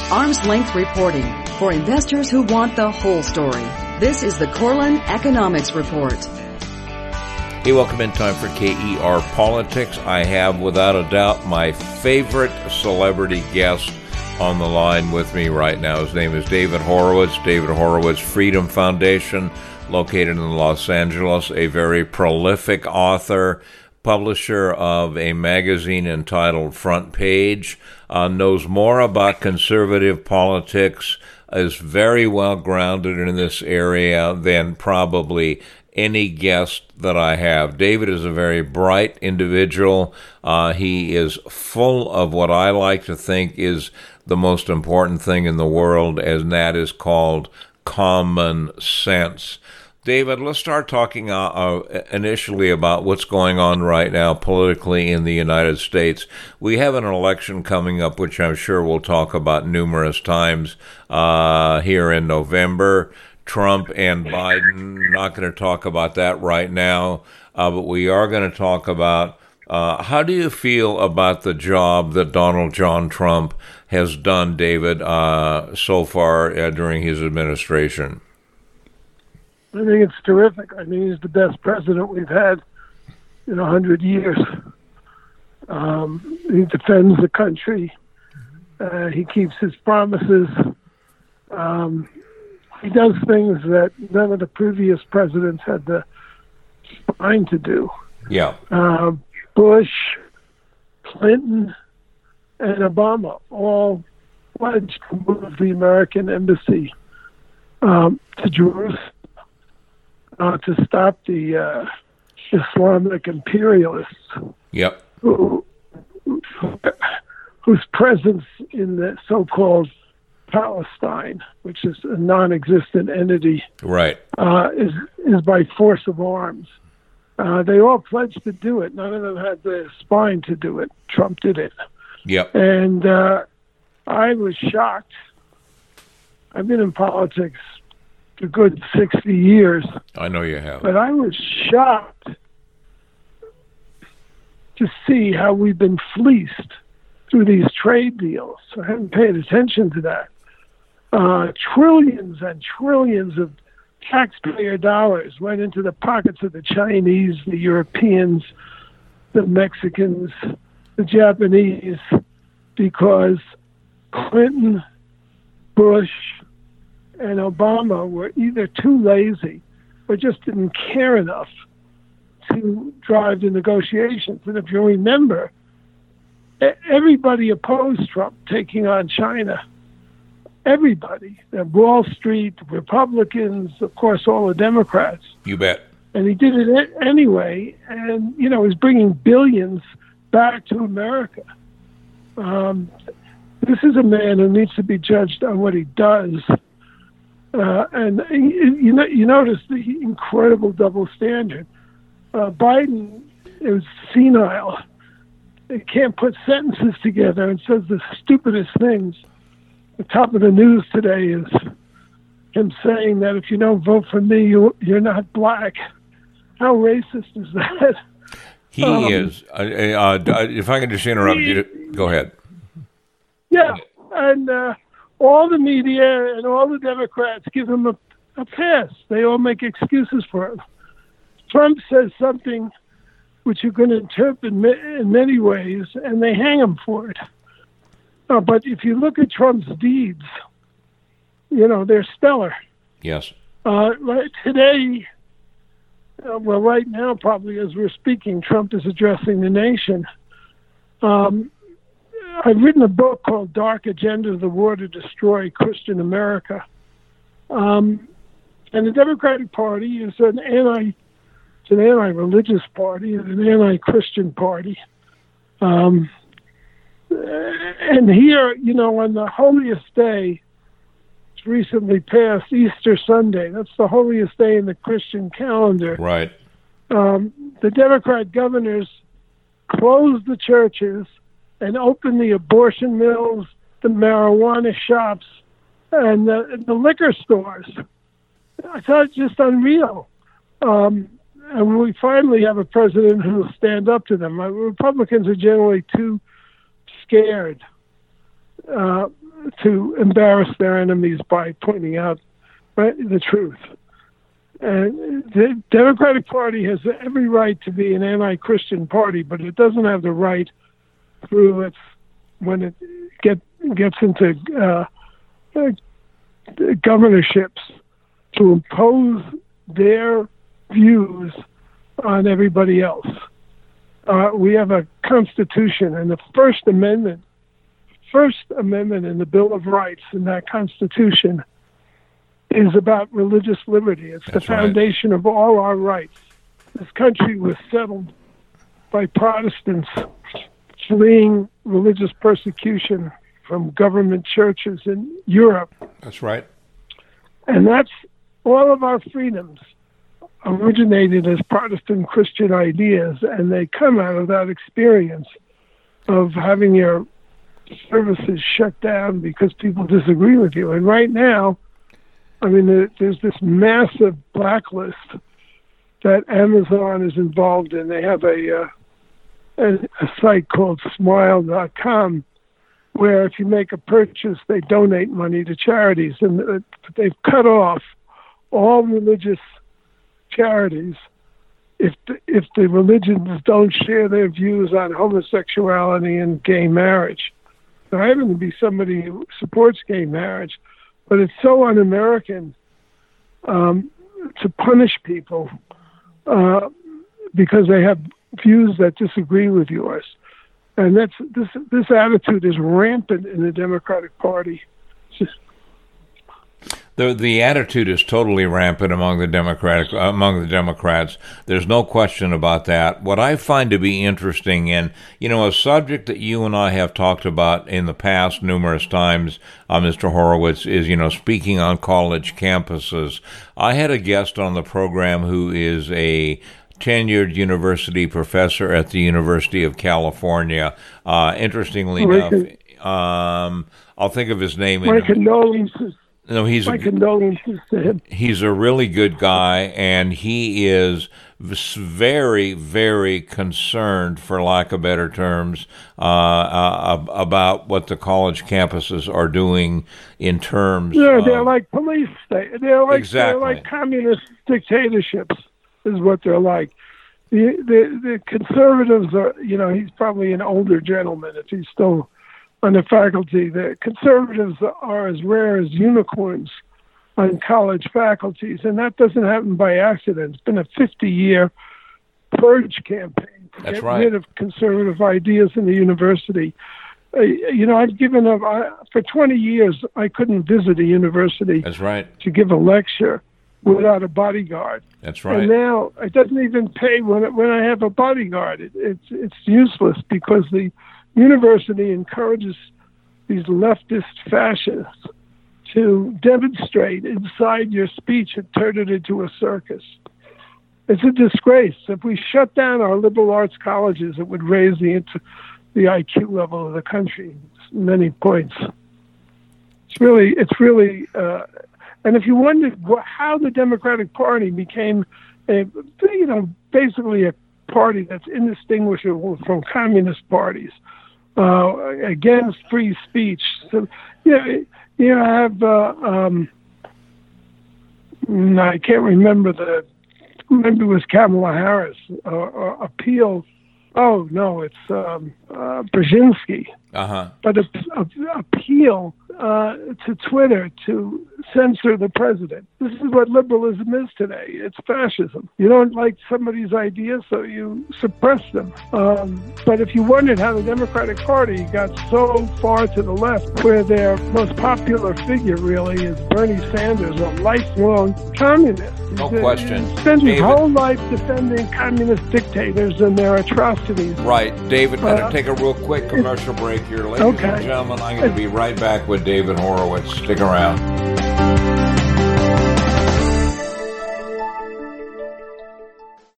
Arm's length reporting for investors who want the whole story. This is the Corlin Economics Report. Hey, welcome in time for KER Politics. I have, without a doubt, my favorite celebrity guest on the line with me right now. His name is David Horowitz. David Horowitz Freedom Foundation, located in Los Angeles, a very prolific author, publisher of a magazine entitled Front Page, knows more about conservative politics, is very well grounded in this area than probably any guest that I have. David is a very bright individual. He is full of what I like to think is the most important thing in the world, and that is called common sense. David, let's start talking initially about what's going on right now politically in the United States. We have an election coming up, which I'm sure we'll talk about numerous times here in November. Trump and Biden, not going to talk about that right now, but we are going to talk about how do you feel about the job that Donald John Trump has done, David, so far during his administration? I think it's terrific. I mean, he's the best president we've had in 100 years. He defends the country. He keeps his promises. He does things that none of the previous presidents had the spine to do. Yeah. Bush, Clinton, and Obama all pledged to move the American embassy to Jerusalem. To stop the Islamic imperialists, yep, whose presence in the so-called Palestine, which is a non-existent entity, right, is by force of arms. They all pledged to do it. None of them had the spine to do it. Trump did it. Yep. And I was shocked. I've been in politics a good 60 years. I know you have. But I was shocked to see how we've been fleeced through these trade deals. I haven't paid attention to that. Trillions and trillions of taxpayer dollars went into the pockets of the Chinese, the Europeans, the Mexicans, the Japanese, because Clinton, Bush, and Obama were either too lazy or just didn't care enough to drive the negotiations. And if you remember, everybody opposed Trump taking on China. Everybody. Wall Street, Republicans, of course, all the Democrats. You bet. And he did it anyway. And, he's bringing billions back to America. This is a man who needs to be judged on what he does. And you notice the incredible double standard. Biden is senile. He can't put sentences together and says the stupidest things. The top of the news today is him saying that if you don't vote for me, you're not black. How racist is that? He is. If I can just interrupt you, go ahead. Yeah, and all the media and all the Democrats give him a pass. They all make excuses for him. Trump says something which you can interpret in many ways, and they hang him for it. But if you look at Trump's deeds, they're stellar. Yes. Right today, right now, probably as we're speaking, Trump is addressing the nation. I've written a book called Dark Agenda, The War to Destroy Christian America. And the Democratic Party is an anti-religious party, an anti-Christian party. And here, on the holiest day, it's recently passed, Easter Sunday. That's the holiest day in the Christian calendar. Right. The Democrat governors closed the churches and opened the abortion mills, the marijuana shops, and the liquor stores. I thought it's just unreal. And we finally have a president who will stand up to them. Republicans are generally too scared. to embarrass their enemies by pointing out the truth. And the Democratic Party has every right to be an anti-Christian party, but it doesn't have the right through when it gets into governorships to impose their views on everybody else. We have a Constitution, and the First Amendment in the Bill of Rights in that Constitution is about religious liberty. It's the foundation of all our rights. This country was settled by Protestants fleeing religious persecution from government churches in Europe. That's right. And that's all of our freedoms originated as Protestant Christian ideas, and they come out of that experience of having your services shut down because people disagree with you. And right now, I mean, there's this massive blacklist that Amazon is involved in. They have a site called smile.com where if you make a purchase, they donate money to charities. And they've cut off all religious charities if the religions don't share their views on homosexuality and gay marriage. Now, I happen to be somebody who supports gay marriage, but it's so un-American to punish people because they have views that disagree with yours. And this attitude is rampant in the Democratic Party. The attitude is totally rampant among the Democrats. There's no question about that. What I find to be interesting, and a subject that you and I have talked about in the past numerous times, Mr. Horowitz, is speaking on college campuses. I had a guest on the program who is a tenured university professor at the University of California. Interestingly enough, I'll think of his name. My condolences. No, my condolences to him. He's a really good guy, and he is very, very concerned, for lack of better terms, about what the college campuses are doing in terms. Yeah, they're like police state. They're exactly. They're like communist dictatorships, is what they're like. The conservatives are, he's probably an older gentleman if he's still on the faculty. The conservatives are as rare as unicorns on college faculties, and that doesn't happen by accident. It's been a 50-year purge campaign to get rid of conservative ideas in the university. I've given up. For 20 years, I couldn't visit a university to give a lecture without a bodyguard. That's right. And now it doesn't even pay when I have a bodyguard. It's useless because the university encourages these leftist fascists to demonstrate inside your speech and turn it into a circus. It's a disgrace. If we shut down our liberal arts colleges, it would raise the IQ level of the country many points. It's really, and if you wondered how the Democratic Party became basically a party that's indistinguishable from communist parties, against free speech. So, you have, I can't remember maybe it was Kamala Harris, or appeal. Oh, no, it's Brzezinski. Uh-huh. But appeal to Twitter to censor the president. This is what liberalism is today. It's fascism. You don't like somebody's ideas, so you suppress them. But if you wondered how the Democratic Party got so far to the left, where their most popular figure really is Bernie Sanders, a lifelong communist. No question. He spent his whole life defending communist dictators and their atrocities. Right. David, got to take a real quick commercial break here. Ladies and gentlemen, I'm going to be right back with David Horowitz. Stick around.